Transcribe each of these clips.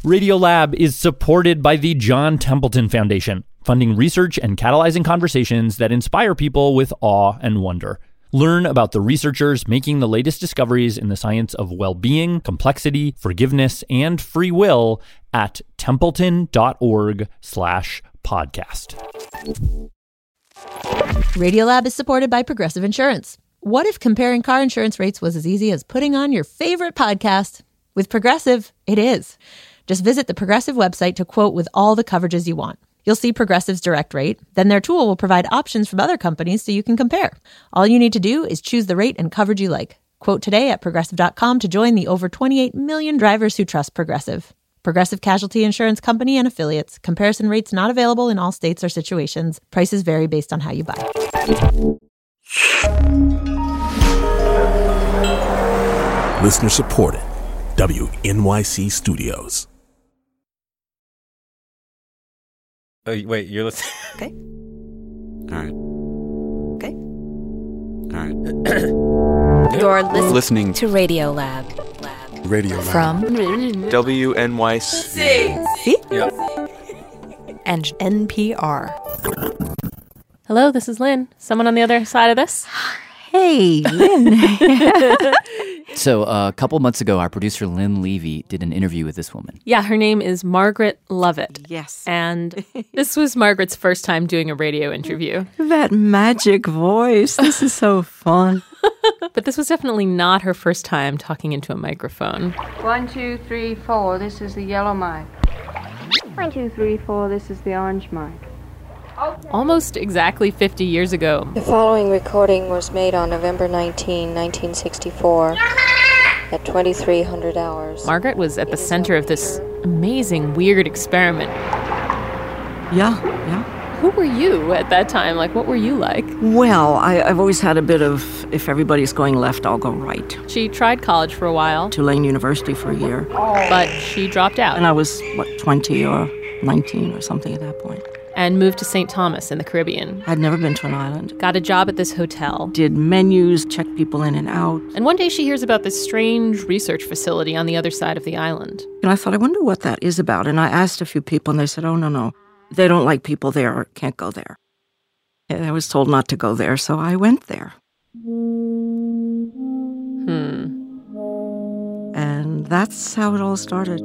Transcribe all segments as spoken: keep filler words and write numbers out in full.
Radiolab is supported by the John Templeton Foundation, funding research and catalyzing conversations that inspire people with awe and wonder. Learn about the researchers making the latest discoveries in the science of well-being, complexity, forgiveness, and free will at templeton.org slash podcast. Radiolab is supported by Progressive Insurance. What if comparing car insurance rates was as easy as putting on your favorite podcast? With Progressive, it is. Just visit the Progressive website to quote with all the coverages you want. You'll see Progressive's direct rate. Then their tool will provide options from other companies so you can compare. All you need to do is choose the rate and coverage you like. Quote today at progressive dot com to join the over twenty-eight million drivers who trust Progressive. Progressive Casualty Insurance Company and Affiliates. Comparison rates not available in all states or situations. Prices vary based on how you buy. Listener supported. W N Y C Studios. Oh, wait, you're listening? Okay. All right. Okay. All right. You're listening, listening to Radiolab. Lab. Radio Lab. From W N Y C. See? Yep. And N P R. Hello, this is Lynn. Someone on the other side of this? Hey, Lynn. So uh, a couple months ago, our producer Lynn Levy did an interview with this woman. Yeah, her name is Margaret Lovett. Yes. And this was Margaret's first time doing a radio interview. That magic voice. This is so fun. But this was definitely not her first time talking into a microphone. One, two, three, four. This is the yellow mic. One, two, three, four. This is the orange mic. Almost exactly fifty years ago. The following recording was made on November nineteenth, nineteen sixty-four at twenty-three hundred hours. Margaret was at the center of this amazing, weird experiment. Yeah, yeah. Who were you at that time? Like, what were you like? Well, I, I've always had a bit of, if everybody's going left, I'll go right. She tried college for a while. Tulane University for a year. But she dropped out. And I was, what, twenty or nineteen or something at that point. And moved to Saint Thomas in the Caribbean. I'd never been to an island. Got a job at this hotel. Did menus, checked people in and out. And one day she hears about this strange research facility on the other side of the island. And I thought, I wonder what that is about. And I asked a few people, and they said, oh, no, no. They don't like people there or can't go there. And I was told not to go there, so I went there. Hmm. And that's how it all started.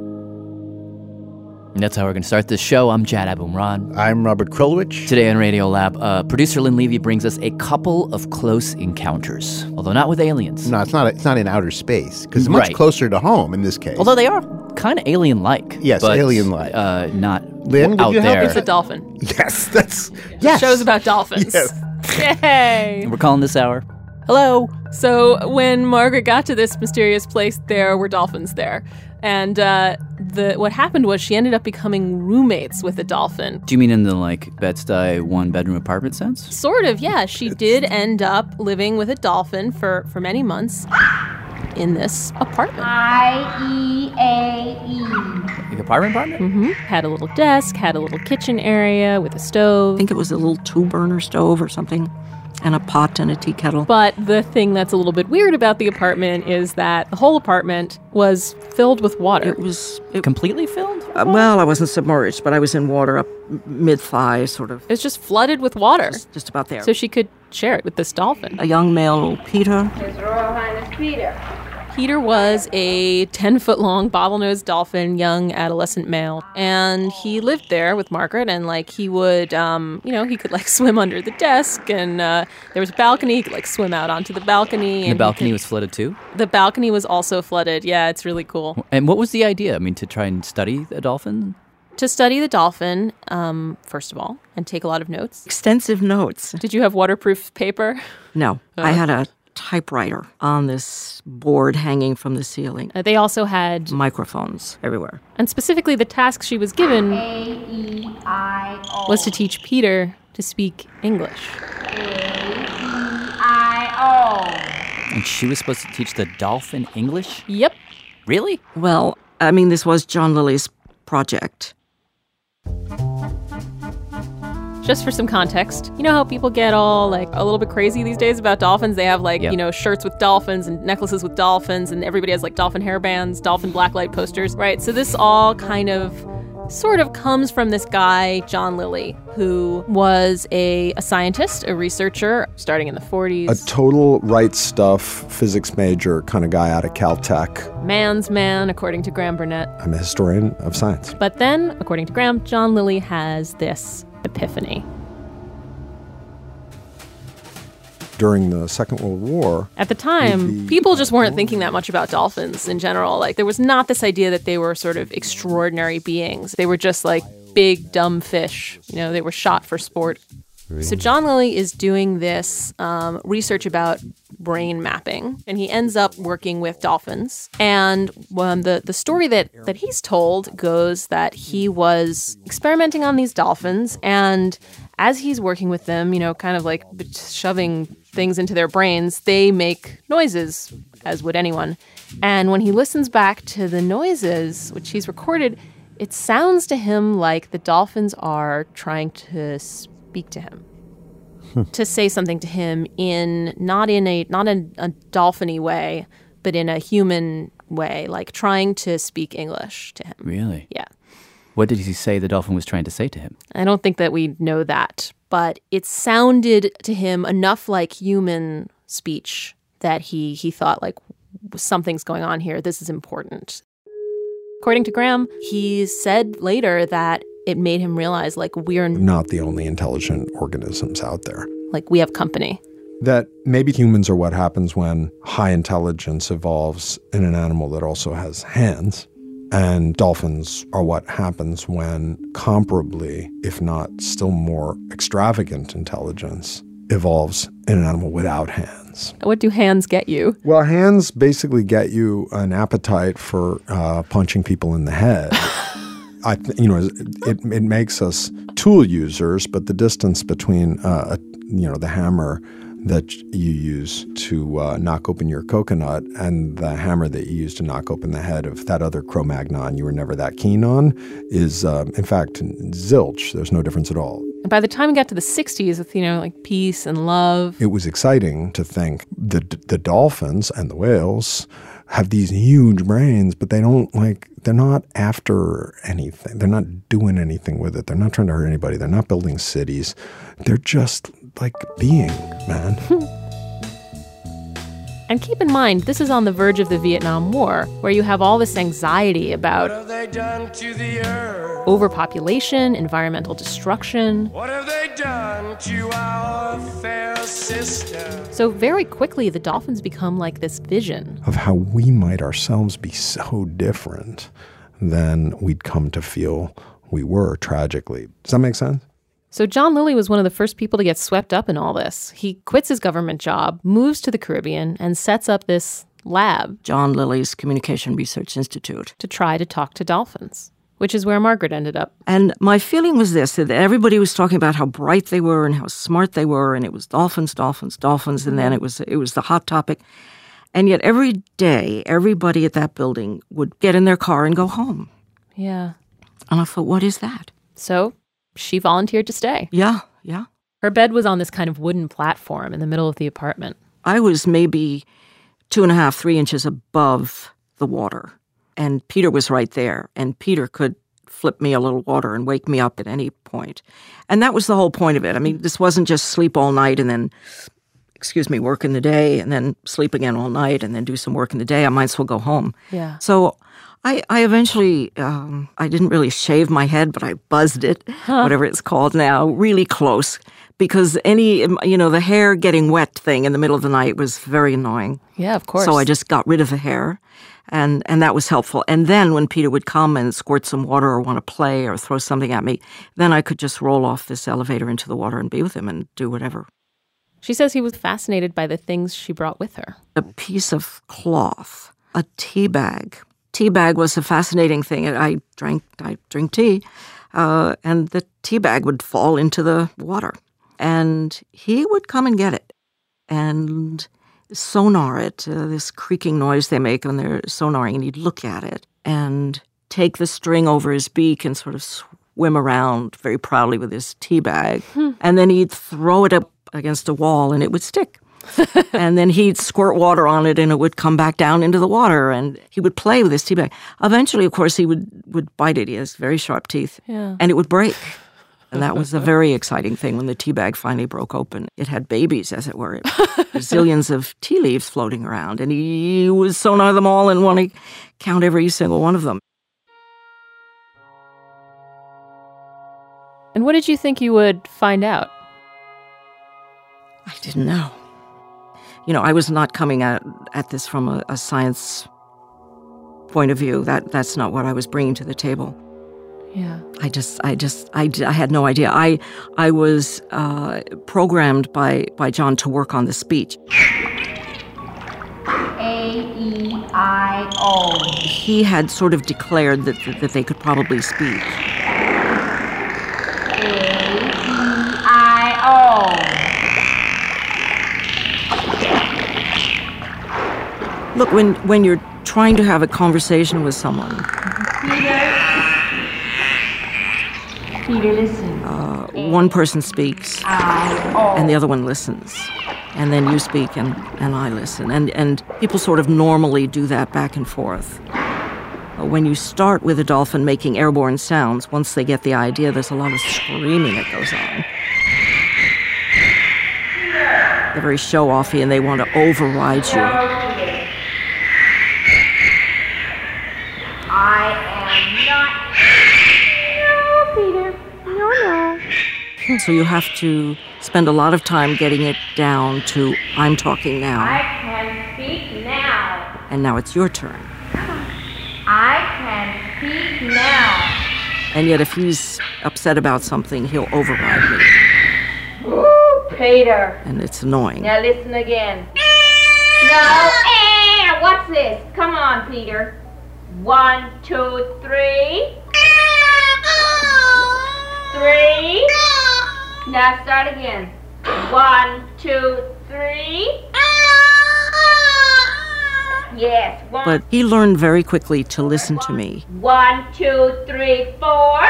And that's how we're going to start this show. I'm Jad Abumrad. I'm Robert Krulwich. Today on Radiolab, uh, producer Lynn Levy brings us a couple of close encounters, although not with aliens. No, it's not. It's not in outer space because it's much Right. closer to home in this case. Although they are kind of alien-like. Yes, but, alien-like. Uh, not Lynn, would out you help? there. It's a dolphin. Yes, that's yes. Show's about dolphins. Yes. Yay! And we're calling this hour, Hello. So when Margaret got to this mysterious place, there were dolphins there. And uh, the what happened was she ended up becoming roommates with a dolphin. Do you mean in the, like, Bed-Stuy one-bedroom apartment sense? Sort of, yeah. She did end up living with a dolphin for, for many months in this apartment. I E A E. Like apartment apartment? Mm-hmm. Had a little desk, had a little kitchen area with a stove. I think it was a little two-burner stove or something, and a pot and a tea kettle. But the thing that's a little bit weird about the apartment is that the whole apartment was filled with water. It was... It, Completely filled? Uh, well, I wasn't submerged, but I was in water up mid-thigh, sort of. It was just flooded with water. Just, just about there. So she could share it with this dolphin. A young male, Peter. His Royal Highness Peter. Peter was a ten-foot-long bottlenose dolphin, young adolescent male, and he lived there with Margaret, and, like, he would, um, you know, he could, like, swim under the desk, and uh, there was a balcony, he could, like, swim out onto the balcony. And and the balcony could, was flooded too? The balcony was also flooded, yeah, it's really cool. And what was the idea? I mean, to try and study a dolphin? To study the dolphin, um, first of all, and take a lot of notes. Extensive notes. Did you have waterproof paper? No, Uh. I had a typewriter on this board hanging from the ceiling. Uh, they also had Microphones everywhere. And specifically, the task she was given A E I O. was to teach Peter to speak English. A E I O. And she was supposed to teach the dolphin English? Yep. Really? Well, I mean, this was John Lilly's project. She just for some context, you know how people get all like a little bit crazy these days about dolphins? They have like, Yep. you know, shirts with dolphins and necklaces with dolphins, and everybody has like dolphin hairbands, dolphin blacklight posters, right? So this all kind of sort of comes from this guy, John Lilly, who was a, a scientist, a researcher, starting in the forties. A total right stuff physics major kind of guy out of Caltech. Man's man, according to Graham Burnett. I'm a historian of science. But then, according to Graham, John Lilly has this epiphany. During the Second World War, At the time, people just weren't thinking that much about dolphins in general. Like, there was not this idea that they were sort of extraordinary beings. They were just like big, dumb fish. You know, they were shot for sport. So John Lilly is doing this um, research about brain mapping, and he ends up working with dolphins. And um, the, the story that, that he's told goes that he was experimenting on these dolphins, and as he's working with them, you know, kind of like shoving things into their brains, they make noises, as would anyone. And when he listens back to the noises, which he's recorded, it sounds to him like the dolphins are trying to speak to him, to say something to him in not in a not in a dolphin-y way, but in a human way, like trying to speak English to him. Really? Yeah. What did he say the dolphin was trying to say to him? I don't think that we know that, but it sounded to him enough like human speech that he he thought like something's going on here. This is important. According to Graham, he said later that it made him realize like we're not the only intelligent organisms out there. Like we have company. That maybe humans are what happens when high intelligence evolves in an animal that also has hands. And dolphins are what happens when comparably, if not still more extravagant intelligence evolves in an animal without hands. What do hands get you? Well, hands basically get you an appetite for uh, punching people in the head. I, th- you know, it it makes us tool users, but the distance between, uh, a, you know, the hammer that you use to uh, knock open your coconut and the hammer that you use to knock open the head of that other Cro-Magnon you were never that keen on is, uh, in fact, zilch. There's no difference at all. And by the time we got to the sixties with, you know, like peace and love. It was exciting to think the the dolphins and the whales have these huge brains, but they don't like, they're not after anything. They're not doing anything with it. They're not trying to hurt anybody. They're not building cities. They're just like being, man. And keep in mind, this is on the verge of the Vietnam War, where you have all this anxiety about What have they done to the earth? overpopulation, environmental destruction. What have they done to our fair sister? So very quickly, the dolphins become like this vision of how we might ourselves be so different than we'd come to feel we were, tragically. Does that make sense? So John Lilly was one of the first people to get swept up in all this. He quits his government job, moves to the Caribbean, and sets up this lab, John Lilly's Communication Research Institute, to try to talk to dolphins, which is where Margaret ended up. And my feeling was this, that everybody was talking about how bright they were and how smart they were, and it was dolphins, dolphins, dolphins, and then it was it was the hot topic. And yet every day, everybody at that building would get in their car and go home. Yeah. And I thought, what is that? So she volunteered to stay. Yeah, yeah. Her bed was on this kind of wooden platform in the middle of the apartment. I was maybe two and a half, three inches above the water. And Peter was right there. And Peter could flip me a little water and wake me up at any point. And that was the whole point of it. I mean, this wasn't just sleep all night and then, excuse me, work in the day and then sleep again all night and then do some work in the day. I might as well go home. Yeah. So I, I eventually, um, I didn't really shave my head, but I buzzed it, Huh. whatever it's called now, really close. Because any, you know, the hair getting wet thing in the middle of the night was very annoying. Yeah, of course. So I just got rid of the hair, and, and that was helpful. And then when Peter would come and squirt some water or want to play or throw something at me, then I could just roll off this elevator into the water and be with him and do whatever. She says he was fascinated by the things she brought with her. A piece of cloth, a tea bag. Tea bag was a fascinating thing. I drank, I drink tea, uh, and the tea bag would fall into the water. And he would come and get it and sonar it, uh, this creaking noise they make when they're sonaring, and he'd look at it and take the string over his beak and sort of swim around very proudly with his tea bag, and then he'd throw it up against a wall and it would stick. And then he'd squirt water on it and it would come back down into the water, and he would play with his tea bag. Eventually, of course, he would, would bite it. He has very sharp teeth. Yeah. And it would break. And that was a very exciting thing when the tea bag finally broke open. It had babies, as it were. It zillions of tea leaves floating around. And he was so none of them all and want to count every single one of them. And what did you think you would find out? I didn't know. You know, I was not coming at, at this from a, a science point of view. That That's not what I was bringing to the table. Yeah. I just, I just, I, I had no idea. I, I was uh, programmed by, by John to work on the speech. A E I O. He had sort of declared that, that, that they could probably speak. A E I O. Look, when, when you're trying to have a conversation with someone, Peter. Peter, listen. uh, one person speaks I O. and the other one listens. And then you speak and, and I listen. And, and people sort of normally do that back and forth. Uh, When you start with a dolphin making airborne sounds, once they get the idea, there's a lot of screaming that goes on. They're very show-offy and they want to override you. I am not. No, Peter. No, no. So you have to spend a lot of time getting it down to, I'm talking now, I can speak now. and now it's your turn. I can speak now. And yet if he's upset about something, he'll override me, Ooh, Peter. and it's annoying. Now listen again. No, eh, what's this? Come on, Peter. One, two, three. Three. Now start again. One, two, three. Yes, one. But he learned very quickly to listen to me. One, two, three, four.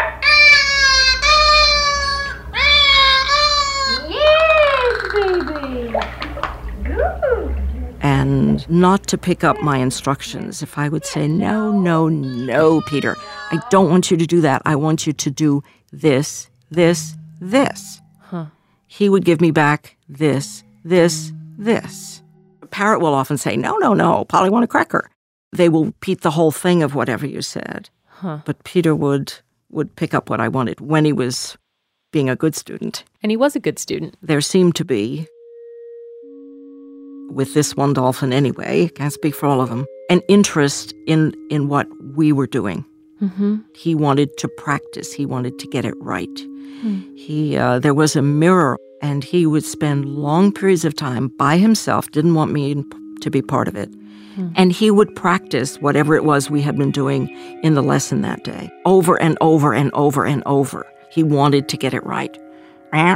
Yes, baby. Good. And not to pick up my instructions. If I would say, no, no, no, Peter, I don't want you to do that. I want you to do this, this, this. Huh. He would give me back this, this, this. A parrot will often say, no, no, no, Polly want a cracker. They will repeat the whole thing of whatever you said. Huh. But Peter would would pick up what I wanted when he was being a good student. And he was a good student. There seemed to be, with this one dolphin anyway, can't speak for all of them, an interest in, in what we were doing. Mm-hmm. He wanted to practice. He wanted to get it right. Mm. He uh, there was a mirror, and he would spend long periods of time by himself, didn't want me in, to be part of it. Mm. And he would practice whatever it was we had been doing in the lesson that day, over and over and over and over. He wanted to get it right. No.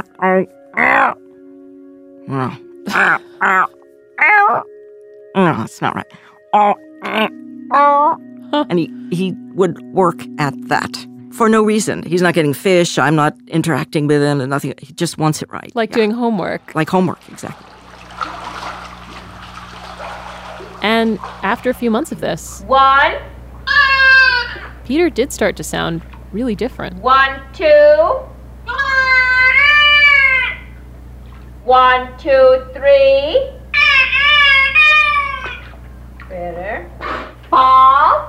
No, that's not right. And he, he would work at that for no reason. He's not getting fish. I'm not interacting with him and nothing. He just wants it right. Like Yeah. doing homework. Like homework, exactly. And after a few months of this, One, Peter did start to sound really different. one, two. One, two, three. Better. Paul.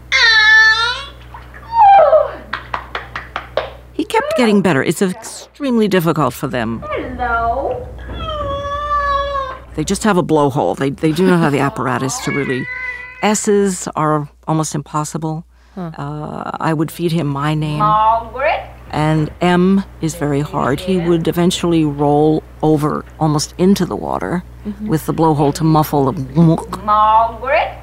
He kept getting better. It's extremely difficult for them. Hello. They just have a blowhole. They they do not have the apparatus to really. S's are almost impossible. Huh. Uh, I would feed him my name. Margaret. And M is very hard. He would eventually roll over almost into the water Mhm. with the blowhole to muffle the Margaret.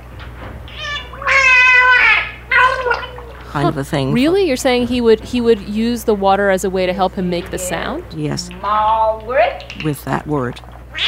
kind of a thing. Really? You're saying he would he would use the water as a way to help him make the sound? Yes, Margaret. with that word.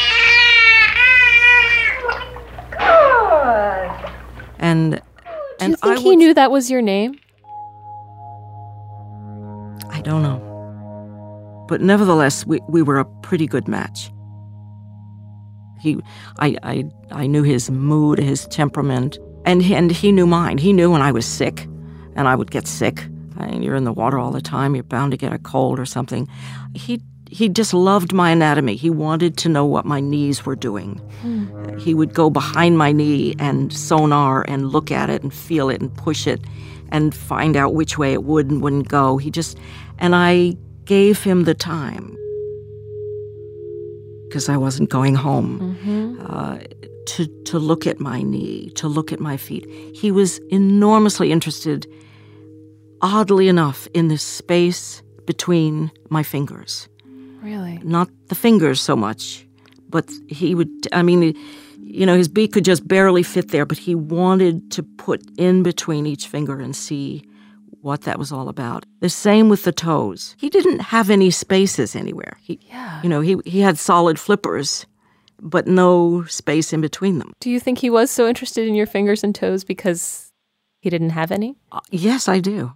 Good. And Do and you think I he would, knew that was your name? I don't know. But nevertheless, we, we were a pretty good match. He, I, I, I knew his mood, his temperament, and he, and he knew mine. He knew when I was sick, and I would get sick. I mean, you're in the water all the time. You're bound to get a cold or something. He, he just loved my anatomy. He wanted to know what my knees were doing. Hmm. He would go behind my knee and sonar and look at it and feel it and push it and find out which way it would and wouldn't go. He just, and I gave him the time because I wasn't going home, mm-hmm. uh, to, to look at my knee, to look at my feet. He was enormously interested, oddly enough, in the space between my fingers. Really? Not the fingers so much, but he would, I mean, you know, his beak could just barely fit there, but he wanted to put in between each finger and see what that was all about. The same with the toes. He didn't have any spaces anywhere. He, yeah. You know, he, he had solid flippers, but no space in between them. Do you think he was so interested in your fingers and toes because he didn't have any? Uh, yes, I do.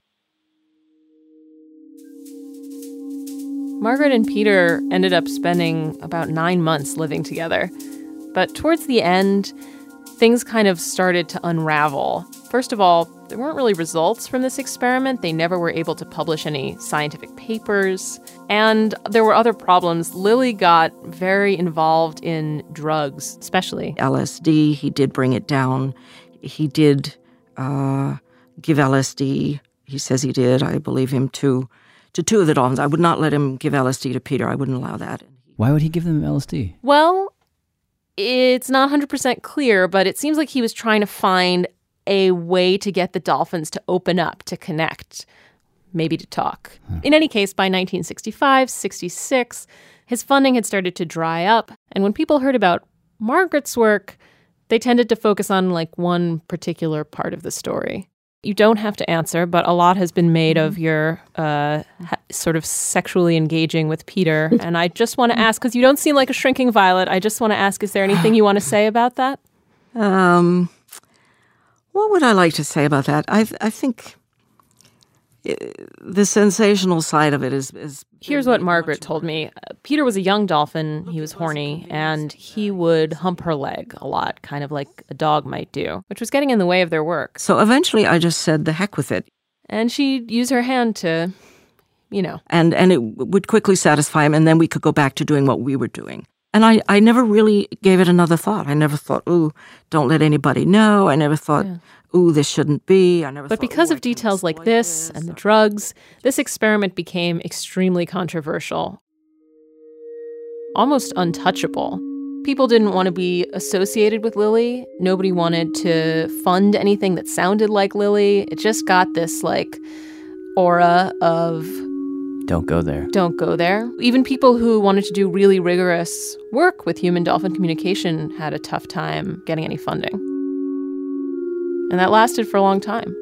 Margaret and Peter ended up spending about nine months living together. But towards the end, things kind of started to unravel. First of all, there weren't really results from this experiment. They never were able to publish any scientific papers. And there were other problems. Lilly got very involved in drugs, especially L S D. He did bring it down. He did uh, give L S D. He says he did. I believe him too. To two of the dolphins. I would not let him give L S D to Peter. I wouldn't allow that. Why would he give them L S D? Well, it's not one hundred percent clear, but it seems like he was trying to find a way to get the dolphins to open up, to connect, maybe to talk. Huh. In any case, by nineteen sixty-five, sixty-six, his funding had started to dry up. And when people heard about Margaret's work, they tended to focus on like one particular part of the story. You don't have to answer, but a lot has been made of your uh, ha- sort of sexually engaging with Peter. And I just want to ask, because you don't seem like a shrinking violet, I just want to ask, is there anything you want to say about that? Um, what would I like to say about that? I th- I think the sensational side of it is... is Here's what Margaret told me. Uh, Peter was a young dolphin. He was horny, and he would hump her leg a lot, kind of like a dog might do, which was getting in the way of their work. So eventually I just said, the heck with it. And she'd use her hand to, you know. And and it would quickly satisfy him, and then we could go back to doing what we were doing. And I, I never really gave it another thought. I never thought, ooh, don't let anybody know. I never thought, yeah. ooh, this shouldn't be. I never. But thought, because of details like this, this and the drugs, this experiment became extremely controversial, almost untouchable. People didn't want to be associated with Lilly. Nobody wanted to fund anything that sounded like Lilly. It just got this like aura of don't go there. Don't go there. Even people who wanted to do really rigorous work with human-dolphin communication had a tough time getting any funding. And that lasted for a long time.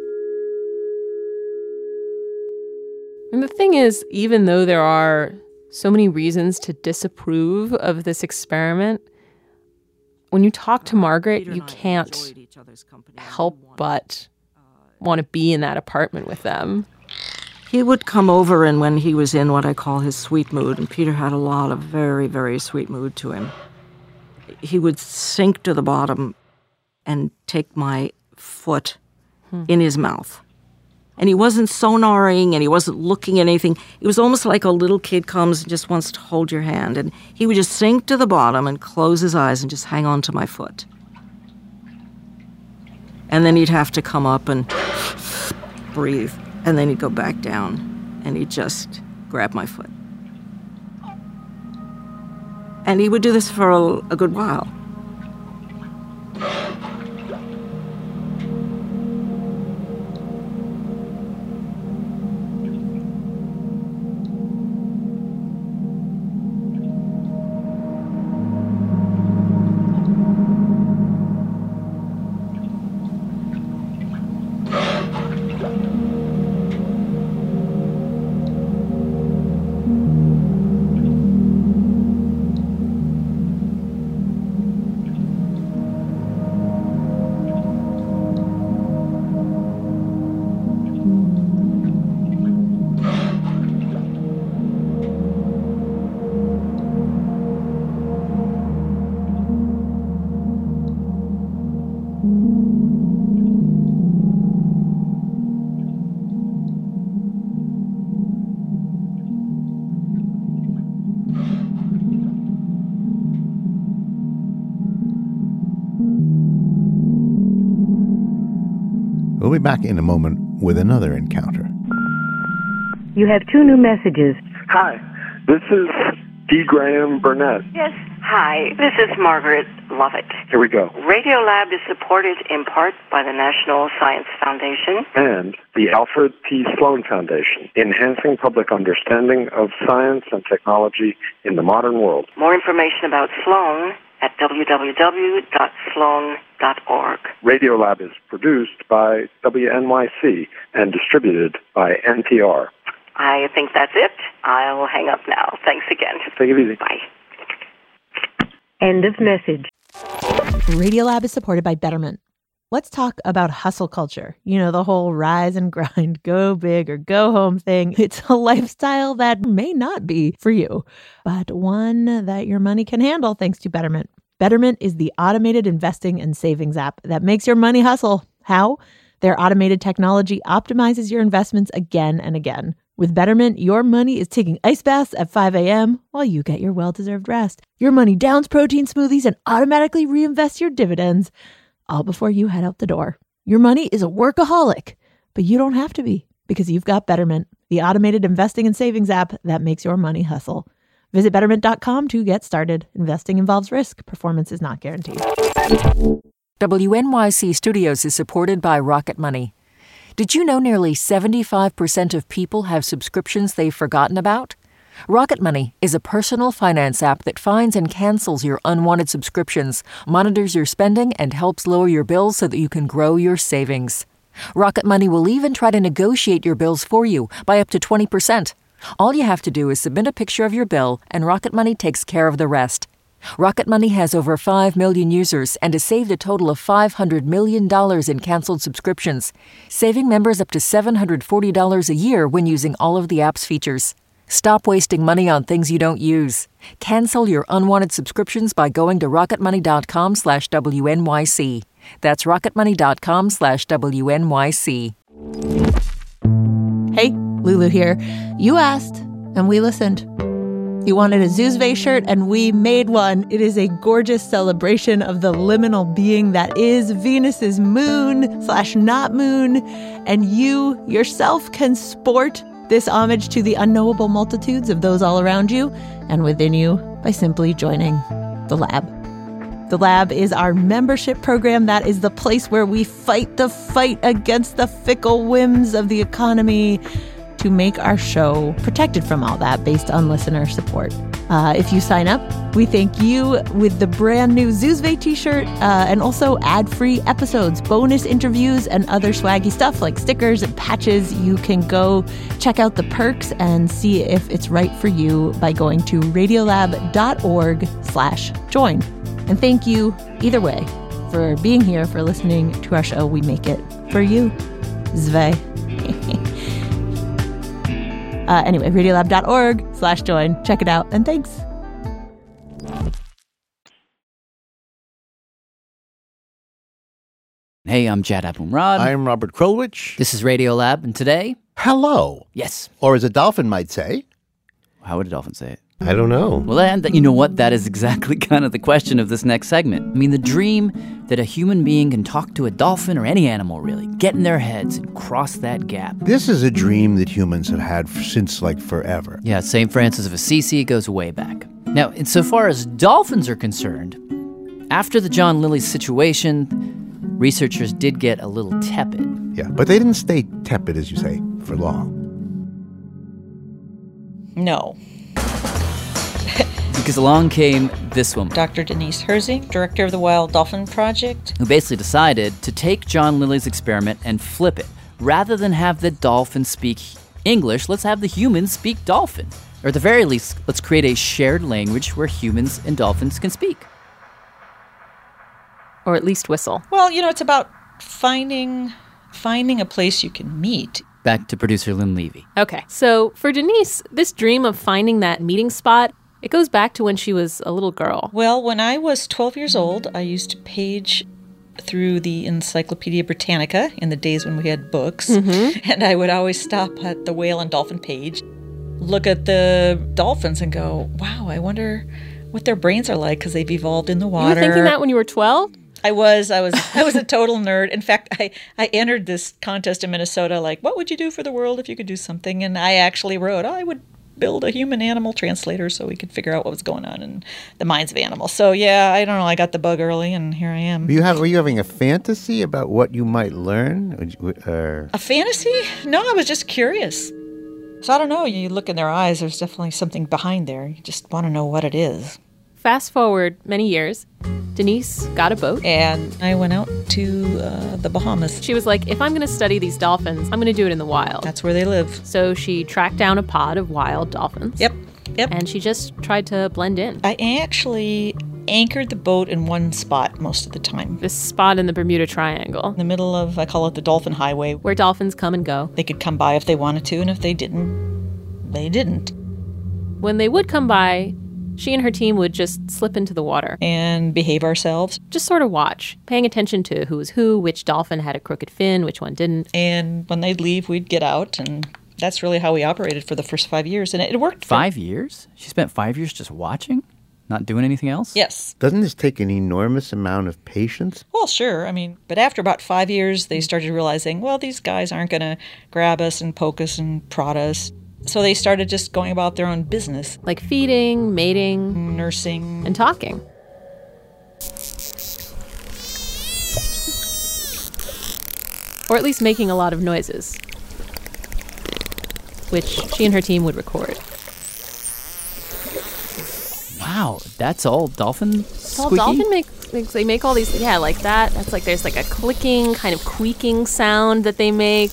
And the thing is, even though there are so many reasons to disapprove of this experiment, when you talk to Margaret, you can't help but want to be in that apartment with them. He would come over, and when he was in what I call his sweet mood, and Peter had a lot of very, very sweet mood to him, he would sink to the bottom and take my foot hmm. in his mouth. And he wasn't sonaring, and he wasn't looking at anything. It was almost like a little kid comes and just wants to hold your hand. And he would just sink to the bottom and close his eyes and just hang on to my foot. And then he'd have to come up and breathe. And then he'd go back down, and he'd just grab my foot. And he would do this for a, a good while. We'll be back in a moment with another encounter. You have two new messages. Hi, this is D. Graham Burnett. Yes. Hi, this is Margaret Lovett. Here we go. Radiolab is supported in part by the National Science Foundation And the Alfred P. Sloan Foundation, enhancing public understanding of science and technology in the modern world. More information about Sloan at w w w dot sloan dot org. Radiolab is produced by W N Y C and distributed by N P R. I think that's it. I'll hang up now. Thanks again. Take it easy. Bye. End of message. Radiolab is supported by Betterment. Let's talk about hustle culture. You know, the whole rise and grind, go big or go home thing. It's a lifestyle that may not be for you, but one that your money can handle thanks to Betterment. Betterment is the automated investing and savings app that makes your money hustle. How? Their automated technology optimizes your investments again and again. With Betterment, your money is taking ice baths at five a.m. while you get your well-deserved rest. Your money downs protein smoothies and automatically reinvests your dividends, all before you head out the door. Your money is a workaholic, but you don't have to be, because you've got Betterment, the automated investing and savings app that makes your money hustle. Visit betterment dot com to get started. Investing involves risk. Performance is not guaranteed. W N Y C Studios is supported by Rocket Money. Did you know nearly seventy-five percent of people have subscriptions they've forgotten about? Rocket Money is a personal finance app that finds and cancels your unwanted subscriptions, monitors your spending, and helps lower your bills so that you can grow your savings. Rocket Money will even try to negotiate your bills for you by up to twenty percent. All you have to do is submit a picture of your bill, and Rocket Money takes care of the rest. Rocket Money has over five million users and has saved a total of five hundred million dollars in canceled subscriptions, saving members up to seven hundred forty dollars a year when using all of the app's features. Stop wasting money on things you don't use. Cancel your unwanted subscriptions by going to rocketmoney.com slash WNYC. That's rocketmoney.com slash WNYC. Hey, Lulu here. You asked, and we listened. You wanted a Zoozve shirt, and we made one. It is a gorgeous celebration of the liminal being that is Venus's moon slash not moon. And you yourself can sport this homage to the unknowable multitudes of those all around you and within you by simply joining the lab. The lab is our membership program. That is the place where we fight the fight against the fickle whims of the economy to make our show protected from all that based on listener support. Uh, if you sign up, we thank you with the brand new Zoozve t-shirt uh, and also ad-free episodes, bonus interviews, and other swaggy stuff like stickers and patches. You can go check out the perks and see if it's right for you by going to radiolab.org slash join. And thank you either way for being here, for listening to our show. We make it for you. Zve. Uh, anyway, radiolab.org slash join. Check it out, and thanks. Hey, I'm Jad Abumrad. I'm Robert Krulwich. This is Radiolab, and today... Hello. Yes. Or as a dolphin might say. How would a dolphin say it? I don't know. Well, and you know what? That is exactly kind of the question of this next segment. I mean, the dream that a human being can talk to a dolphin or any animal, really, get in their heads and cross that gap. This is a dream that humans have had since, like, forever. Yeah, Saint Francis of Assisi goes way back. Now, insofar as dolphins are concerned, after the John Lilly situation, researchers did get a little tepid. Yeah, but they didn't stay tepid, as you say, for long. No. Because along came this woman. Doctor Denise Herzing, director of the Wild Dolphin Project. Who basically decided to take John Lilly's experiment and flip it. Rather than have the dolphin speak English, let's have the humans speak dolphin. Or at the very least, let's create a shared language where humans and dolphins can speak. Or at least whistle. Well, you know, it's about finding finding a place you can meet. Back to producer Lynn Levy. Okay, so for Denise, this dream of finding that meeting spot, it goes back to when she was a little girl. Well, when I was twelve years old, I used to page through the Encyclopedia Britannica in the days when we had books. Mm-hmm. And I would always stop at the whale and dolphin page, look at the dolphins and go, wow, I wonder what their brains are like because they've evolved in the water. You were thinking that when you were twelve? I was, I was, I was a total nerd. In fact, I, I entered this contest in Minnesota, like, what would you do for the world if you could do something? And I actually wrote, oh, I would build a human-animal translator so we could figure out what was going on in the minds of animals. So, yeah, I don't know, I got the bug early, and here I am. Were you, have, were you having a fantasy about what you might learn? Or... A fantasy? No, I was just curious. So I don't know, you look in their eyes, there's definitely something behind there. You just want to know what it is. Fast forward many years, Denise got a boat. And I went out to uh, the Bahamas. She was like, if I'm going to study these dolphins, I'm going to do it in the wild. That's where they live. So she tracked down a pod of wild dolphins. Yep, yep. And she just tried to blend in. I actually anchored the boat in one spot most of the time. This spot in the Bermuda Triangle. In the middle of, I call it the Dolphin Highway. Where dolphins come and go. They could come by if they wanted to, and if they didn't, they didn't. When they would come by, she and her team would just slip into the water. And behave ourselves. Just sort of watch, paying attention to who was who, which dolphin had a crooked fin, which one didn't. And when they'd leave, we'd get out, and that's really how we operated for the first five years, and it, it worked. Five years? She spent five years just watching? Not doing anything else? Yes. Doesn't this take an enormous amount of patience? Well, sure. I mean, but after about five years, they started realizing, well, these guys aren't going to grab us and poke us and prod us. So they started just going about their own business. Like feeding, mating, nursing, and talking. Or at least making a lot of noises, which she and her team would record. Wow, that's all dolphin All squeaky? dolphin make, makes, they make all these, yeah, like that. That's like, there's like a clicking, kind of creaking sound that they make.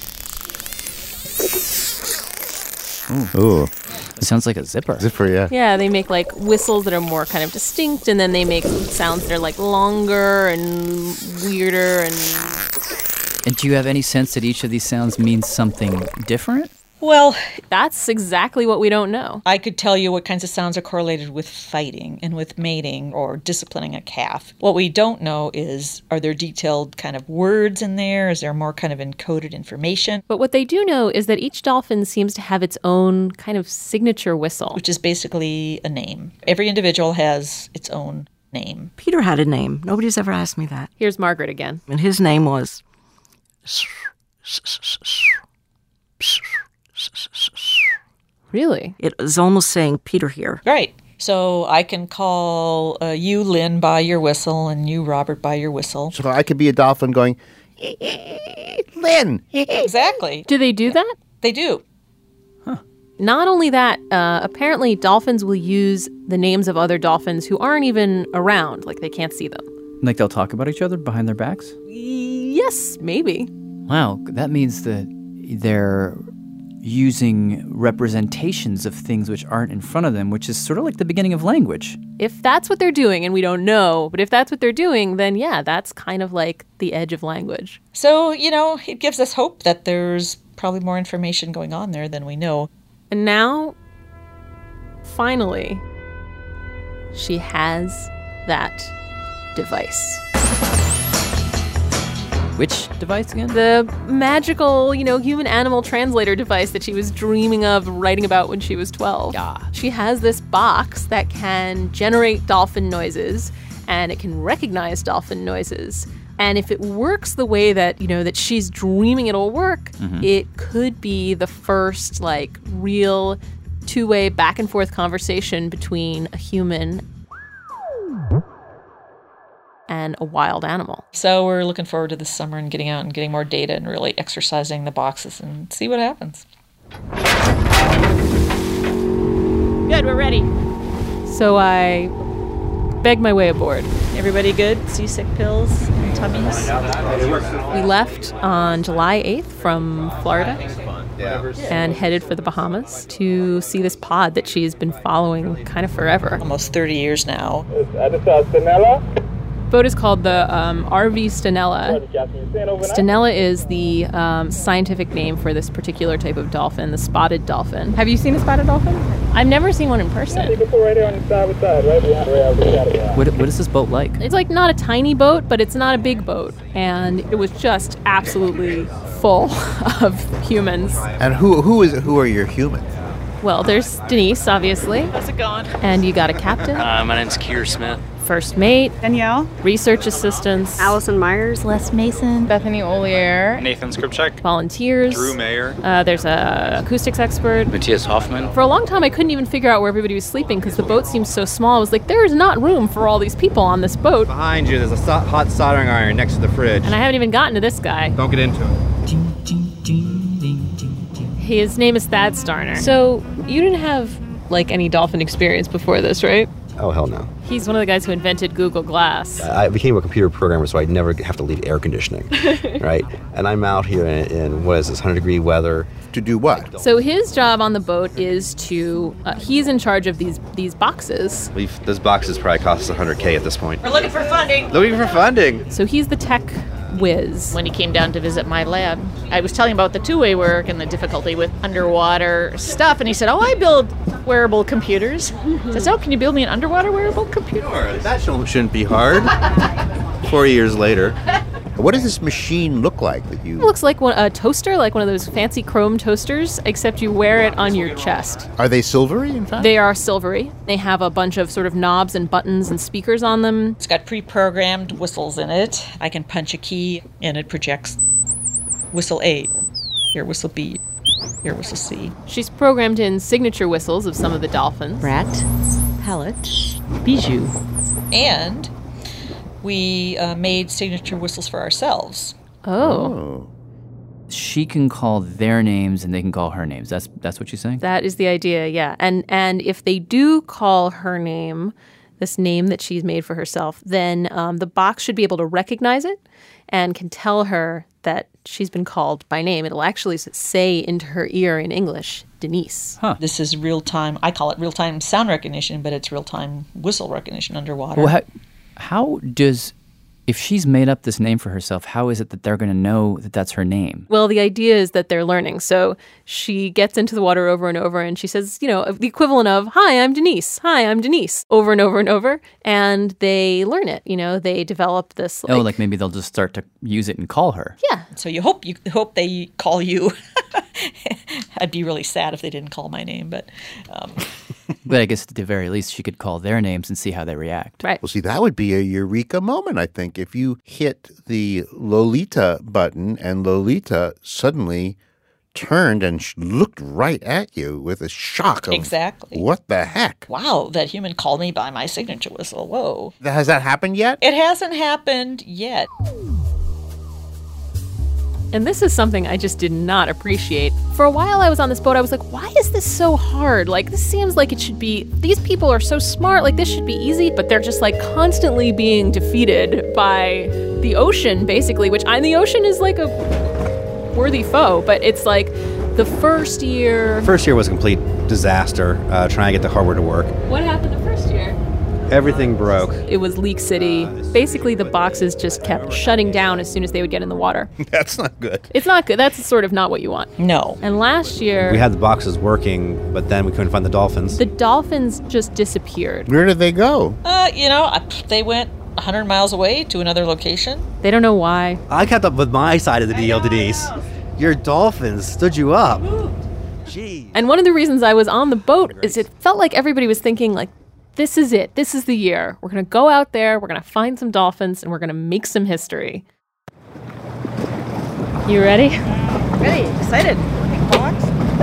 Mm. Ooh. It sounds like a zipper. Zipper, yeah. Yeah, they make like whistles that are more kind of distinct, and then they make sounds that are like longer and weirder. And And do you have any sense that each of these sounds means something different? Well, that's exactly what we don't know. I could tell you what kinds of sounds are correlated with fighting and with mating or disciplining a calf. What we don't know is, are there detailed kind of words in there? Is there more kind of encoded information? But what they do know is that each dolphin seems to have its own kind of signature whistle. Which is basically a name. Every individual has its own name. Peter had a name. Nobody's ever asked me that. Here's Margaret again. And his name was... Really? It was almost saying Peter here. Right. So I can call uh, you, Lynn, by your whistle, and you, Robert, by your whistle. So I could be a dolphin going, Lynn. Exactly. Do they do that? They do. Huh. Not only that, uh, apparently dolphins will use the names of other dolphins who aren't even around, like they can't see them. Like they'll talk about each other behind their backs? Yes, maybe. Wow, that means that they're using representations of things which aren't in front of them, which is sort of like the beginning of language. If that's what they're doing, and we don't know, but if that's what they're doing, then yeah, that's kind of like the edge of language. So, you know, it gives us hope that there's probably more information going on there than we know. And now, finally, she has that device. Which device again? The magical, you know, human-animal translator device that she was dreaming of writing about when she was twelve. Yeah. She has this box that can generate dolphin noises, and it can recognize dolphin noises. And if it works the way that, you know, that she's dreaming it'll work, mm-hmm. it could be the first, like, real two-way back-and-forth conversation between a human and a wild animal. So we're looking forward to this summer and getting out and getting more data and really exercising the boxes and see what happens. Good, we're ready. So I begged my way aboard. Everybody good? Seasick pills and tummies? We left on July eighth from Florida and headed for the Bahamas to see this pod that she's been following kind of forever. Almost thirty years now. Boat is called the um, R V Stenella. Stenella is the um, scientific name for this particular type of dolphin, the spotted dolphin. Have you seen a spotted dolphin? I've never seen one in person. What, what is this boat like? It's like not a tiny boat, but it's not a big boat. And it was just absolutely full of humans. And who who is who are your humans? Well, there's Denise, obviously. How's it going? And you got a captain. Uh, my name's Keir Smith. First mate. Danielle. Research assistants. Allison Myers. Les Mason. Bethany Olier. Nathan Skripchek. Volunteers. Drew Mayer. Uh, there's a acoustics expert. Matthias Hoffman. For a long time, I couldn't even figure out where everybody was sleeping because the boat seemed so small. I was like, there is not room for all these people on this boat. Behind you, there's a so- hot soldering iron next to the fridge. And I haven't even gotten to this guy. Don't get into it. His name is Thad Starner. So you didn't have, like, any dolphin experience before this, right? Oh, hell no. He's one of the guys who invented Google Glass. I became a computer programmer so I'd never have to leave air conditioning, right? And I'm out here in, in, what is this, one hundred degree weather. To do what? So his job on the boat is to, uh, he's in charge of these these boxes. We've, those boxes probably cost us one hundred K at this point. We're looking for funding. Looking for funding. So he's the tech whiz. When he came down to visit my lab, I was telling him about the two-way work and the difficulty with underwater stuff, and he said, oh, I build wearable computers. I said, oh, can you build me an underwater wearable computer? Sure, that shouldn't be hard. Four years later. What does this machine look like that you... It looks like one, a toaster, like one of those fancy chrome toasters, except you wear it on your chest. Are they silvery, in fact? They are silvery. They have a bunch of sort of knobs and buttons and speakers on them. It's got pre-programmed whistles in it. I can punch a key and it projects whistle A, here whistle B, here whistle C. She's programmed in signature whistles of some of the dolphins. Rat, Pellet, Bijou. And we uh, made signature whistles for ourselves. Oh. She can call their names and they can call her names. That's that's what she's saying? That is the idea, yeah. And and if they do call her name, this name that she's made for herself, then um, the box should be able to recognize it and can tell her that she's been called by name. It'll actually say into her ear in English, Denise. Huh. This is real-time, I call it real-time sound recognition, but it's real-time whistle recognition underwater. Well, how, how does, if she's made up this name for herself, how is it that they're going to know that that's her name? Well, the idea is that they're learning. So she gets into the water over and over and she says, you know, the equivalent of, hi, I'm Denise. Hi, I'm Denise. Over and over and over. And they learn it. You know, they develop this. Like, oh, like maybe they'll just start to use it and call her. Yeah. So you hope you hope they call you. I'd be really sad if they didn't call my name, but... Um. But I guess at the very least, she could call their names and see how they react. Right. Well, see, that would be a eureka moment, I think. If you hit the Lolita button and Lolita suddenly turned and sh- looked right at you with a shock of, exactly. What the heck? Wow, that human called me by my signature whistle. Whoa. Has that happened yet? It hasn't happened yet. And this is something I just did not appreciate. For a while I was on this boat, I was like, why is this so hard? Like, this seems like it should be, these people are so smart, like this should be easy, but they're just like constantly being defeated by the ocean, basically, which I, the ocean is like a worthy foe, but it's like the first year. First year was a complete disaster, uh, trying to get the hardware to work. What happened the first year? Everything broke. It was Leak City. Basically, the boxes just kept shutting down as soon as they would get in the water. That's not good. It's not good. That's sort of not what you want. No. And last year... We had the boxes working, but then we couldn't find the dolphins. The dolphins just disappeared. Where did they go? Uh, you know, they went one hundred miles away to another location. They don't know why. I kept up with my side of the deal, Denise. Your dolphins stood you up. Jeez. And one of the reasons I was on the boat is it felt like everybody was thinking, like, this is it. This is the year. We're going to go out there, we're going to find some dolphins, and we're going to make some history. You ready? Ready. Excited. Box.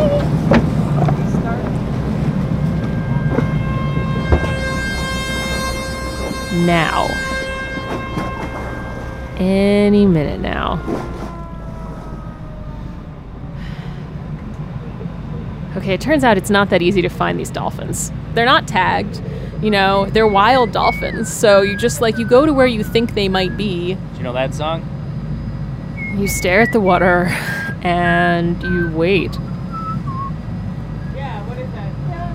Now. Any minute now. Okay, it turns out it's not that easy to find these dolphins. They're not tagged, you know, they're wild dolphins. So you just like, you go to where you think they might be. Do you know that song? You stare at the water and you wait. Yeah, what is that?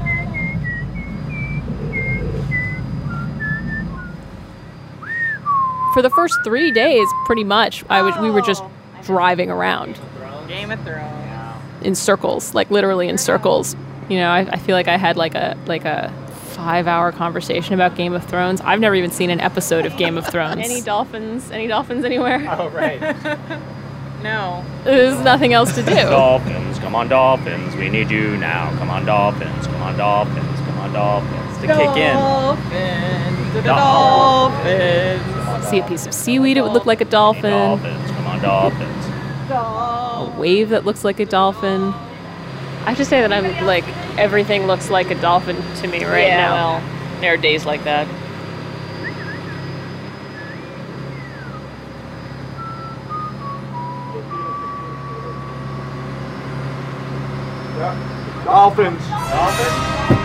For the first three days, pretty much, I was, we were just driving around. Game of Thrones. In circles, like literally in circles. You know, I, I feel like I had like a like a five-hour conversation about Game of Thrones. I've never even seen an episode of Game of Thrones. Any dolphins? Any dolphins anywhere? Oh, right. No. There's nothing else to do. Dolphins, come on, dolphins. We need you now. Come on, dolphins. Come on, dolphins. Come on, dolphins. To kick in. Dolphins, To the dolphins. See a piece of seaweed, it would look like a dolphin. Dolphins, come on, dolphins. A wave that looks like a dolphin. I have to say that I'm like, everything looks like a dolphin to me right yeah, now. Well, there are days like that. Dolphins. Oh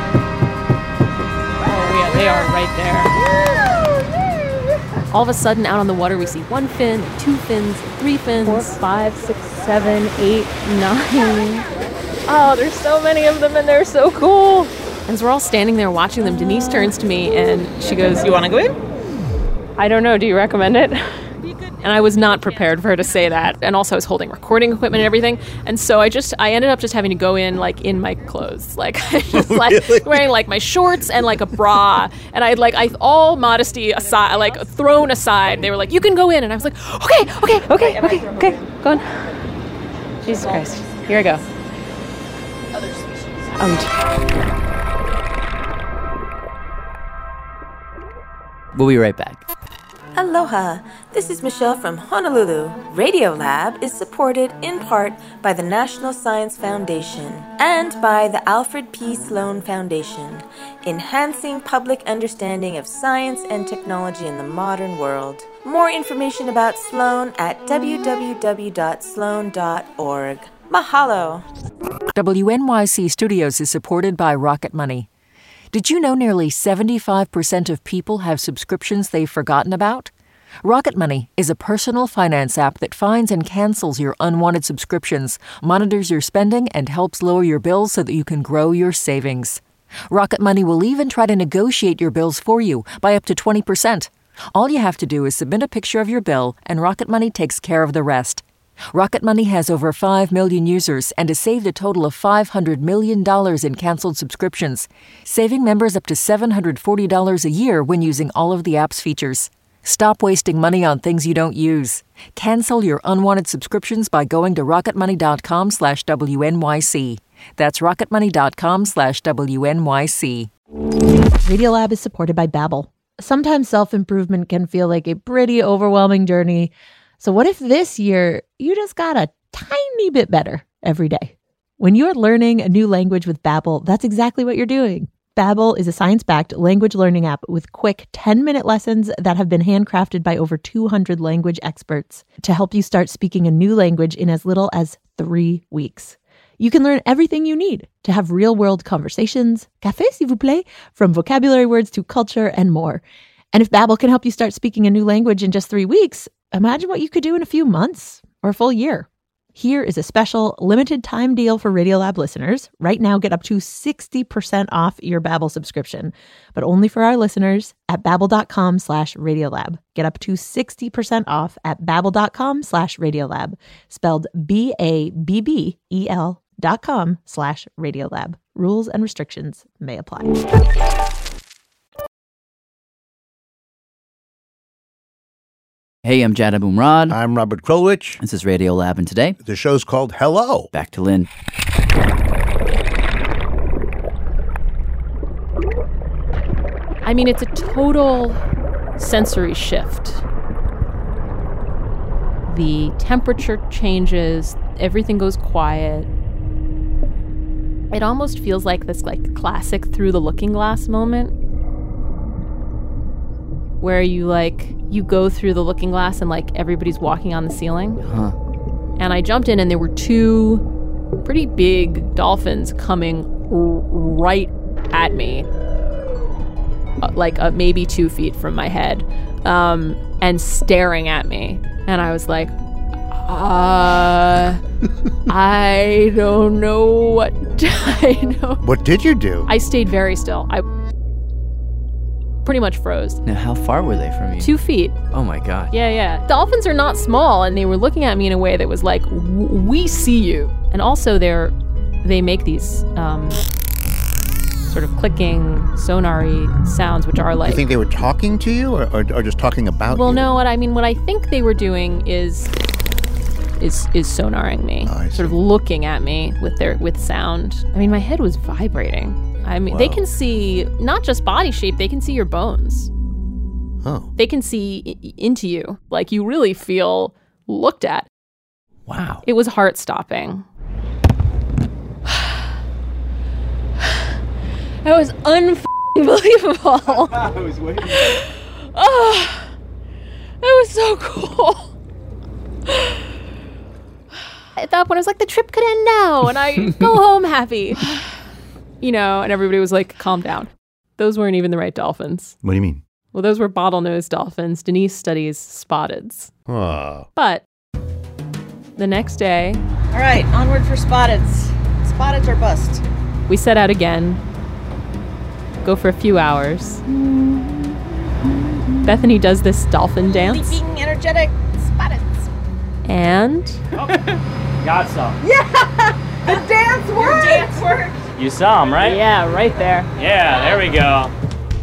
yeah, they are right there. All of a sudden, out on the water, we see one fin, two fins, three fins. Four, five, six, seven, eight, nine. Oh, there's so many of them, and they're so cool. As we're all standing there watching them, Denise turns to me, and she goes, "You want to go in?" I don't know. Do you recommend it? And I was not prepared for her to say that. And also I was holding recording equipment and everything. And so I just, I ended up just having to go in like in my clothes. Like I just like wearing like my shorts and like a bra. And I like, I all modesty aside, like thrown aside. They were like, you can go in. And I was like, okay, okay, okay, okay, okay, go on. Jesus Christ. Here I go. Other species. Um, We'll be right back. Aloha, this is Michelle from Honolulu. Radiolab is supported in part by the National Science Foundation and by the Alfred P. Sloan Foundation, enhancing public understanding of science and technology in the modern world. More information about Sloan at w w w dot sloan dot org. Mahalo! W N Y C Studios is supported by Rocket Money. Did you know nearly seventy-five percent of people have subscriptions they've forgotten about? Rocket Money is a personal finance app that finds and cancels your unwanted subscriptions, monitors your spending, and helps lower your bills so that you can grow your savings. Rocket Money will even try to negotiate your bills for you by up to twenty percent. All you have to do is submit a picture of your bill, and Rocket Money takes care of the rest. Rocket Money has over five million users and has saved a total of five hundred million dollars in canceled subscriptions, saving members up to seven hundred forty dollars a year when using all of the app's features. Stop wasting money on things you don't use. Cancel your unwanted subscriptions by going to rocketmoney.com slash WNYC. That's rocketmoney.com slash WNYC. Radiolab is supported by Babbel. Sometimes self-improvement can feel like a pretty overwhelming journey. So what if this year you just got a tiny bit better every day? When you're learning a new language with Babbel, that's exactly what you're doing. Babbel is a science-backed language learning app with quick ten-minute lessons that have been handcrafted by over two hundred language experts to help you start speaking a new language in as little as three weeks. You can learn everything you need to have real-world conversations, café s'il vous plaît, from vocabulary words to culture and more. And if Babbel can help you start speaking a new language in just three weeks, imagine what you could do in a few months or a full year. Here is a special limited time deal for Radiolab listeners. Right now, get up to sixty percent off your Babbel subscription, but only for our listeners at babbel.com slash Radiolab. Get up to sixty percent off at babbel.com slash Radiolab, spelled B A B B E L dot com slash Radiolab. Rules and restrictions may apply. Hey, I'm Jad Abumrad. I'm Robert Krulwich. This is Radiolab, and today the show's called Hello. Back to Lynn. I mean, it's a total sensory shift. The temperature changes, everything goes quiet. It almost feels like this like classic through the looking glass moment where you like you go through the looking glass and like everybody's walking on the ceiling. Huh. And I jumped in and there were two pretty big dolphins coming r- right at me, uh, like uh, maybe two feet from my head, um, and staring at me. And I was like, uh, I don't know what I know. What did you do? I stayed very still. I pretty much froze. Now, how far were they from you? Two feet. Oh my God. Yeah, yeah. Dolphins are not small, and they were looking at me in a way that was like, we see you. And also, they're they make these um, sort of clicking, sonar-y sounds, which are like. Do you think they were talking to you, or, or, or just talking about well, you? no. What I mean, what I think they were doing is is is sonaring me, oh, sort of looking at me with their with sound. I mean, my head was vibrating. I mean, Wow. They can see not just body shape; they can see your bones. Oh. They can see I- into you. Like, you really feel looked at. Wow. It was heart-stopping. That was unbelievable. I was waiting. Oh, that was so cool. At that point, I was like, the trip could end now, and I go home happy. You know, and everybody was like, calm down. Those weren't even the right dolphins. What do you mean? Well, those were bottlenose dolphins. Denise studies spotteds. Oh. But the next day, All right, onward for spotteds. Spotteds or bust. we set out again. Go for a few hours. Bethany does this dolphin dance. Leaping, energetic, spotteds. And Got some. Yeah! The dance worked! Your dance worked! You saw him, right? yeah, right there. Yeah, there we go.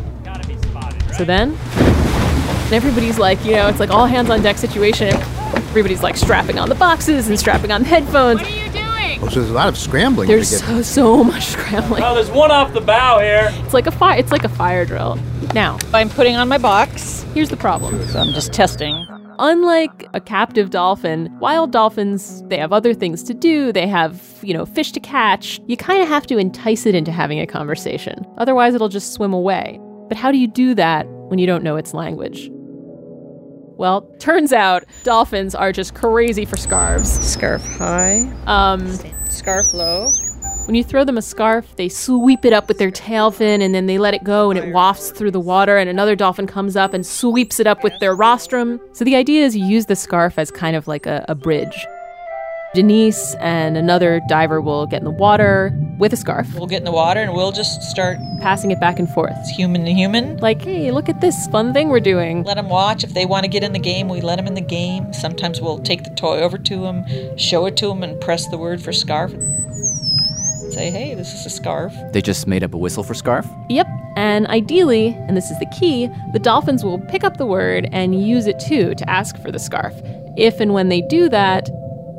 So then, and everybody's like, you know, it's like all hands on deck situation. Everybody's like strapping on the boxes and strapping on the headphones. What are you doing? Oh, so there's a lot of scrambling. There's to get... so, so much scrambling. Oh, there's one off the bow here. It's like a fire. It's like a fire drill. Now, I'm putting on my box. here's the problem. So I'm just testing. Unlike a captive dolphin, wild dolphins, they have other things to do. They have, you know, fish to catch. You kind of have to entice it into having a conversation. Otherwise, it'll just swim away. But how do you do that when you don't know its language? Well, turns out dolphins are just crazy for scarves. Scarf high. Um, Scarf low. When you throw them a scarf, they sweep it up with their tail fin and then they let it go and it wafts through the water and another dolphin comes up and sweeps it up with their rostrum. So the idea is you use the scarf as kind of like a, a bridge. Denise and another diver will get in the water with a scarf. We'll get in the water and we'll just start passing it back and forth. It's human to human. Like, hey, look at this fun thing we're doing. Let them watch. If they want to get in the game, we let them in the game. Sometimes we'll take the toy over to them, show it to them, and press the word for scarf. Say, hey, this is a scarf. They just made up a whistle for scarf? Yep. And ideally, and this is the key, the dolphins will pick up the word and use it too to ask for the scarf. If and when they do that,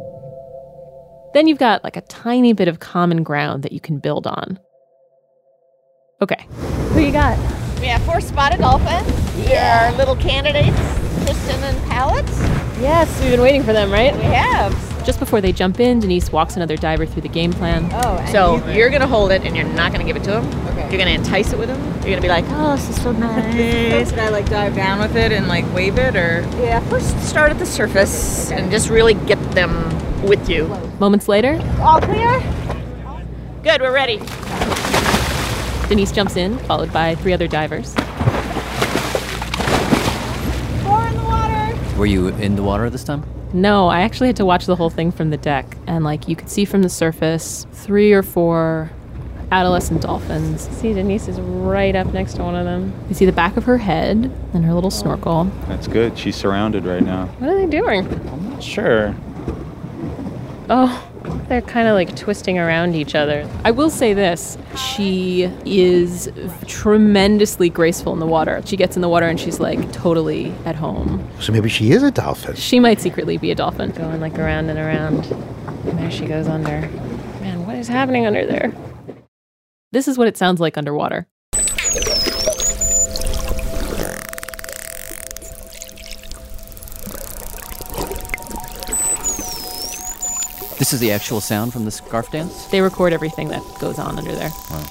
then you've got like a tiny bit of common ground that you can build on. Okay. Who you got? We have four spotted dolphins. Yeah. Our little candidates, Kristen and Pallet. Yes, we've been waiting for them, right? We have. Just before they jump in, Denise walks another diver through the game plan. Oh, so you're going to hold it and you're not going to give it to him. Okay. You're going to entice it with him. You're going to be like, oh, this is so nice. Should I like dive down with it and like wave it or? Yeah, first start at the surface and just really get them with you. Moments later, all clear? Good, we're ready. Denise jumps in, followed by three other divers. Four in the water. Were you in the water this time? No, I actually had to watch the whole thing from the deck. And like you could see from the surface, three or four adolescent dolphins. See, Denise is right up next to one of them. You see the back of her head and her little snorkel. That's good. She's surrounded right now. What are they doing? I'm not sure. Oh, they're kind of like twisting around each other. I will say this. She is tremendously graceful in the water. She gets in the water and she's like totally at home. So maybe she is a dolphin. She might secretly be a dolphin. Going like around and around. And there she goes under. Man, what is happening under there? This is what it sounds like underwater. This is the actual sound from the scarf dance? They record everything that goes on under there. Wow.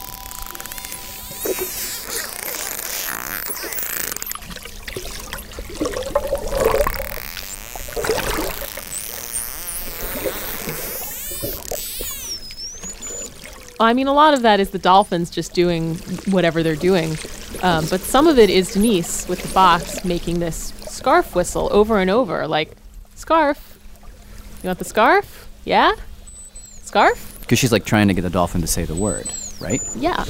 I mean, a lot of that is the dolphins just doing whatever they're doing. Um, but some of it is Denise with the box making this scarf whistle over and over. Like, scarf. You want the scarf? Yeah? Scarf? Because she's like trying to get the dolphin to say the word, right? Yeah.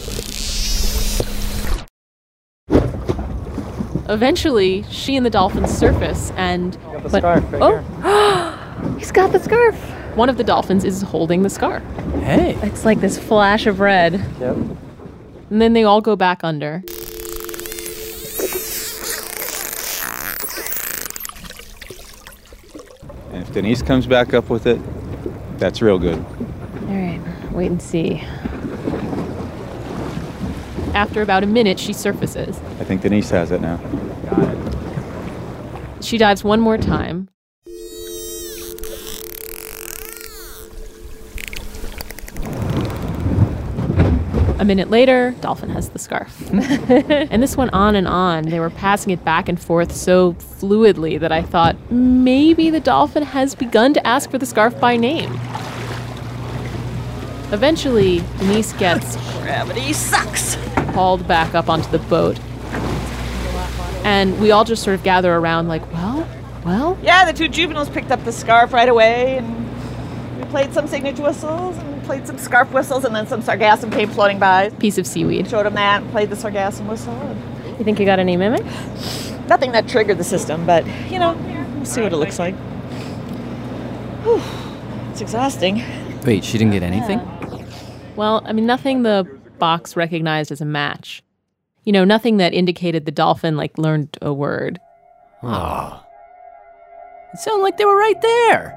Eventually, she and the dolphins surface and... Got the but, scarf right oh, he's got the scarf. One of the dolphins is holding the scarf. Hey. It's like this flash of red. Yep. And then they all go back under. And if Denise comes back up with it, that's real good. All right, wait and see. After about a minute, she surfaces. I think Denise has it now. Got it. She dives one more time. A minute later, dolphin has the scarf. And this went on and on. They were passing it back and forth so fluidly that I thought maybe the dolphin has begun to ask for the scarf by name. Eventually, Denise gets Gravity sucks. hauled back up onto the boat. And we all just sort of gather around like, well, well? Yeah, the two juveniles picked up the scarf right away, and we played some signature whistles, and played some scarf whistles, and then some sargassum came floating by. Piece of seaweed. Showed them that, and played the sargassum whistle. You think you got any mimic? Nothing that triggered the system, but, you know, we'll see what it looks like. Whew. It's exhausting. Wait, she didn't get anything? Well, I mean, nothing the box recognized as a match. You know, nothing that indicated the dolphin, like, learned a word. Oh. It sounded like they were right there.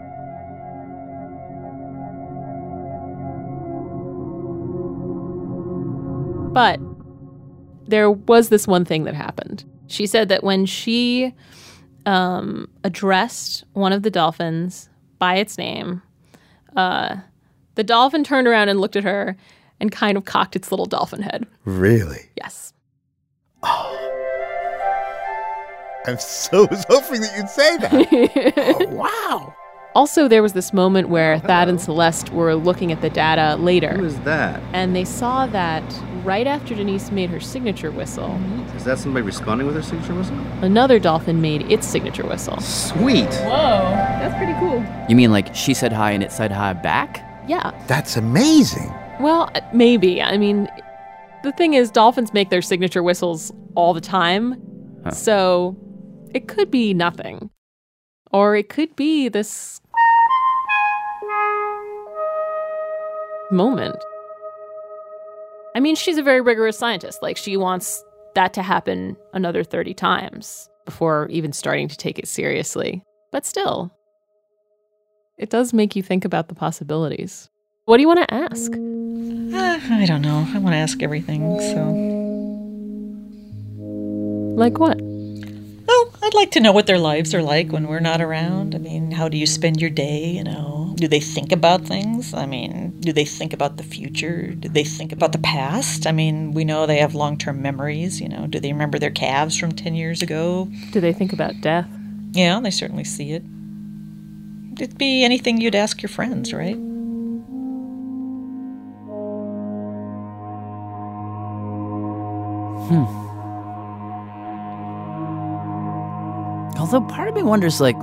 But there was this one thing that happened. She said that when she um, addressed one of the dolphins by its name, uh, the dolphin turned around and looked at her and kind of cocked its little dolphin head. Really? Yes. I'm so was hoping that you'd say that. Oh, wow. Also, there was this moment where Thad and Celeste were looking at the data later. Who is that? And they saw that right after Denise made her signature whistle, Is that somebody responding with their signature whistle? another dolphin made its signature whistle. Sweet. Whoa, that's pretty cool. You mean like she said hi and it said hi back? Yeah. That's amazing. Well, maybe. I mean, the thing is, dolphins make their signature whistles all the time. Huh. So it could be nothing. Or it could be this moment. I mean, she's a very rigorous scientist. Like, she wants that to happen another thirty times before even starting to take it seriously. But still, it does make you think about the possibilities. What do you want to ask? Uh, I don't know. I want to ask everything, so... Like what? Well, I'd like to know what their lives are like when we're not around. I mean, how do you spend your day, you know? Do they think about things? I mean, do they think about the future? Do they think about the past? I mean, we know they have long-term memories, you know. Do they remember their calves from ten years ago? Do they think about death? Yeah, they certainly see it. It'd be anything you'd ask your friends, right? Hmm. Although part of me wonders, like,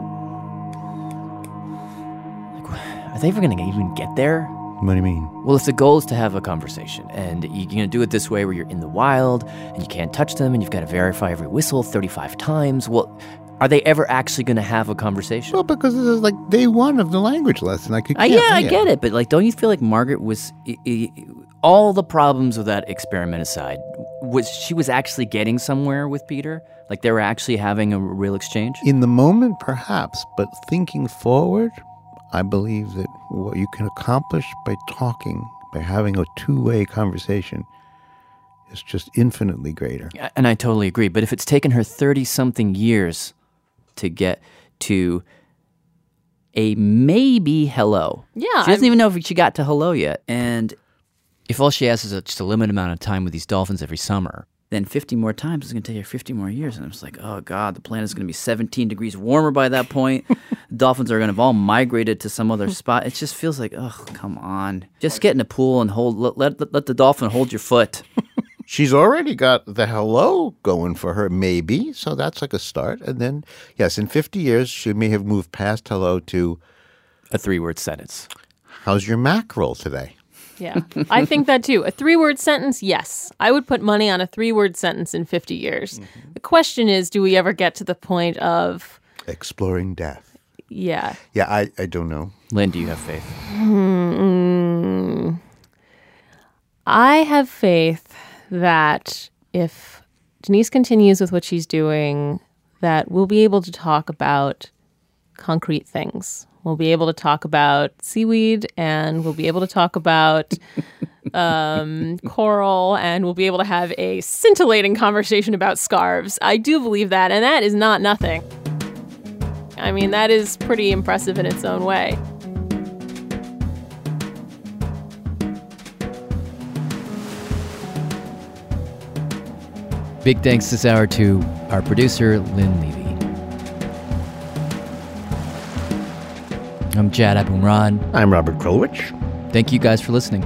like are they ever going to even get there? What do you mean? Well, if the goal is to have a conversation, and you're going to do it this way where you're in the wild, and you can't touch them, and you've got to verify every whistle thirty-five times, well, are they ever actually going to have a conversation? Well, because this is like day one of the language lesson. I could. Uh, yeah, I get it, but like, don't you feel like Margaret was I- I- all the problems of that experiment aside, was she was actually getting somewhere with Peter? Like they were actually having a real exchange? In the moment, perhaps, but thinking forward, I believe that what you can accomplish by talking, by having a two-way conversation, is just infinitely greater. Yeah, and I totally agree. But if it's taken her thirty-something years to get to a maybe hello. Yeah. She doesn't even know if she got to hello yet. And if all she has is a, just a limited amount of time with these dolphins every summer, then fifty more times is going to take her fifty more years. And I'm just like, oh, God, the planet's going to be seventeen degrees warmer by that point. Dolphins are going to have all migrated to some other spot. It just feels like, oh, come on. Just get in a pool and hold let, let, let the dolphin hold your foot. She's already got the hello going for her, maybe. So that's like a start. And then, yes, in fifty years, she may have moved past hello to a three-word sentence. How's your mackerel today? Yeah, I think that too. A three-word sentence, yes. I would put money on a three-word sentence in fifty years. Mm-hmm. The question is, do we ever get to the point of... exploring death. Yeah. Yeah, I, I don't know. Lynn, do you have faith? Hmm. I have faith that if Denise continues with what she's doing, that we'll be able to talk about concrete things. We'll be able to talk about seaweed, and we'll be able to talk about um, coral, and we'll be able to have a scintillating conversation about scarves. I do believe that, and that is not nothing. I mean, that is pretty impressive in its own way. Big thanks this hour to our producer, Lynn Levy. I'm Jad Abumrad. I'm Robert Krulwich. Thank you guys for listening.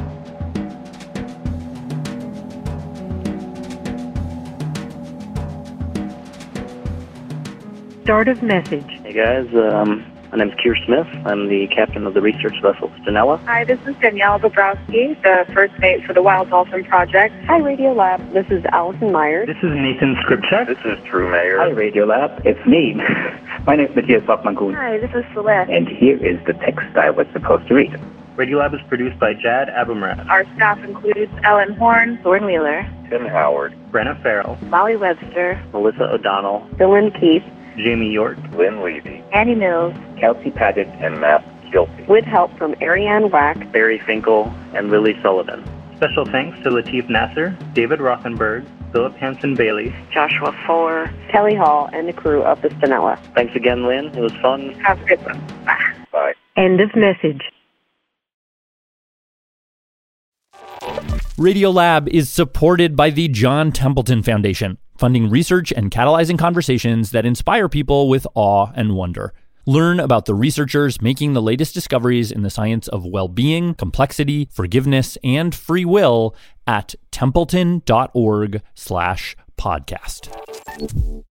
Start of message. Hey guys, um, my name's Keir Smith. I'm the captain of the research vessel Stenella. Hi, this is Danielle Bobrowski, the first mate for the Wild Dolphin Project. Hi, Radio Lab. This is Allison Myers. This is Nathan Skripchak. This is Drew Mayer. Hi, Radio Lab. It's me. My name is Matthias Bachmann-Gun. Hi, this is Celeste. And here is the text I was supposed to read. Radiolab is produced by Jad Abumrad. Our staff includes Ellen Horn, Thorne Wheeler, Tim Howard, Brenna Farrell, Molly Webster, Melissa O'Donnell, Dylan Keith, Jamie York, Lynn Levy, Annie Mills, Kelsey Paget, and Matt Gilpy. with help from Ariane Wack, Barry Finkel, and Lily Sullivan. Special thanks to Latif Nasser, David Rothenberg, Philip Hansen-Bailey, Joshua Fuller, Kelly Hall, and the crew of the Stenella. Thanks again, Lynn. It was fun. Have a good one. Bye. Bye. End of message. Radiolab is supported by the John Templeton Foundation, funding research and catalyzing conversations that inspire people with awe and wonder. Learn about the researchers making the latest discoveries in the science of well-being, complexity, forgiveness, and free will at templeton.org slash podcast.